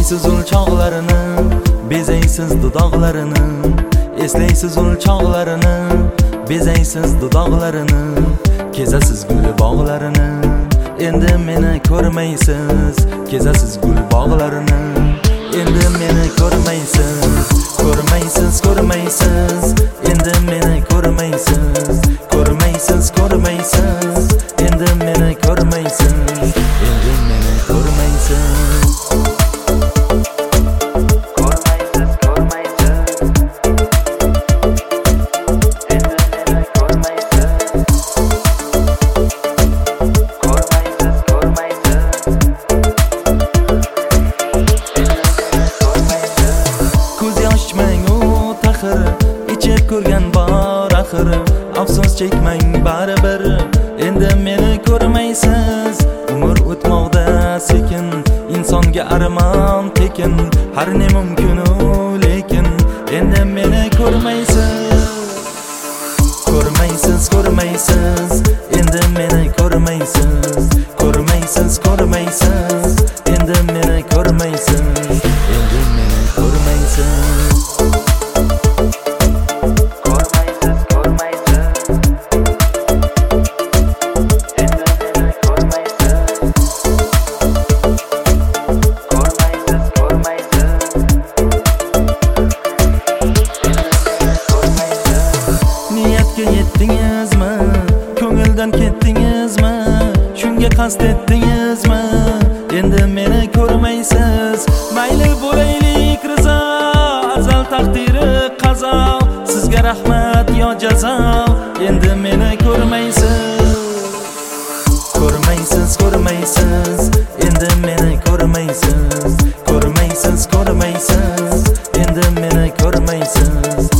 Eslaysiz ul chog'larini, bezaysiz dudoqlarini. Eslaysiz ul chog'larini, bezaysiz dudoqlarini. Kezasiz gul bog'larini, endi meni ko'rmaysiz. Kezasiz gul bog'larini, endi meni ko'rmaysiz. Ko'rmaysiz, ko'rmaysiz, endi meni ko'rmaysiz. Ko'rmaysiz, ko'rmaysiz, endi meni ko'rmaysiz. Endi meni ko'rmaysiz. İchib ko'rgan bor axir, afsus chekmang baribir. Endi meni ko'rmaysiz. Umr o'tmoqda sekin, insonga armon tekin. Har ne mumkin lekin endi meni ko'rmaysiz. Ko'rmaysiz, ko'rmaysiz, endi meni ko'rmaysiz. Ko'rmaysiz, ko'rmaysiz, endi meni ko'rmaysiz. Endi meni ko'rmaysiz. Yetdingizmi? Ko'ngildan ketdingizmi? Shunga qasd etdingizmi? Endi meni ko'rmaysiz. Mayli bo'laylik rizo, azal taqdiri qazo. Sizga rahmat yo jazo, endi meni ko'rmaysiz. Ko'rmaysiz, ko'rmaysiz, endi meni ko'rmaysiz. Ko'rmaysiz, ko'rmaysiz, endi meni ko'rmaysiz.